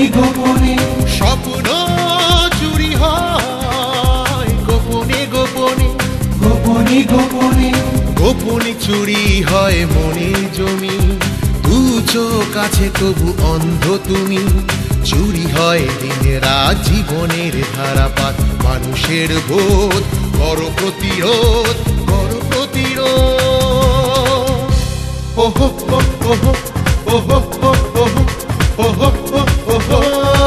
গোপনে স্বপ্ন চুরি হয় গোপনে গোপনে গোপনে গোপনে গোপনে চুরি হয় মনের জমি দু চোখ আছে তবু অন্ধ তুমি চুরি হয় দিনে রাত জীবনের ধারাপাত মানুষের বোধ বড় প্রতিরোধ বড় প্রতিরোধ ওহো ওহো ওহো ওহো ওহো ওহো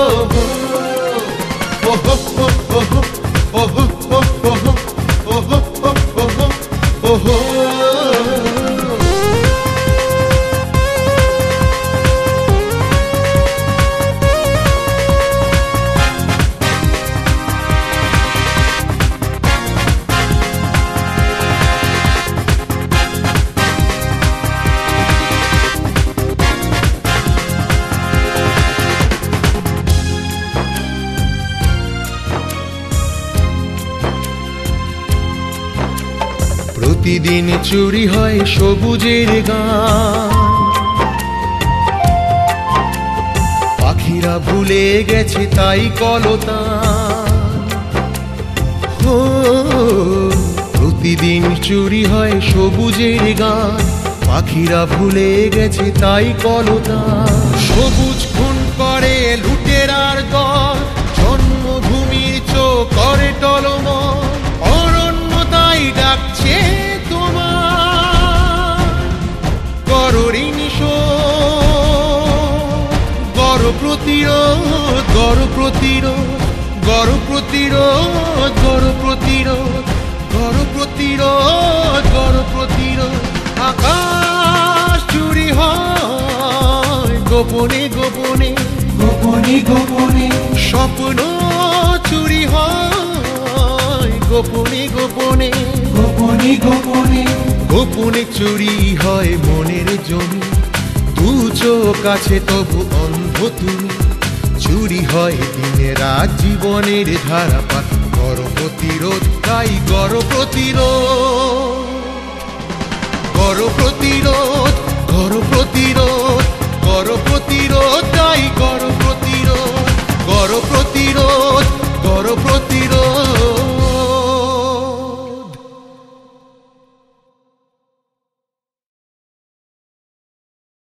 প্রতিদিন চুরি হয় সবুজের গান পাখিরা ভুলে গেছে তাই কলতান ও প্রতিদিন চুরি হয় সবুজের গান পাখিরা ভুলে গেছে তাই কলতান সবুজ খুন করে লুটেরার দল জন্মভূমির চোখ করে টলমল অরণ্য তাই ডাকছে প্রতিরোধ গড় প্রতিরোধ গড় প্রতিরোধ গড় প্রতিরোধ গড় প্রতিরোধ গড় প্রতিরোধ আকাশ চুরি হয় গোপনে গোপনে গোপনে গোপনে স্বপ্ন চুরি হয় গোপনে গোপনে গোপনে গোপনে গোপনে চুরি হয় মনের জমি দু চোখ আছে তবু অন্ধ তুমি চুরি হয় দিনে রাত জীবনের ধারাপাত গড় প্রতিরোধ তাই গড় প্রতিরোধ গড় প্রতিরোধ গড় প্রতিরোধ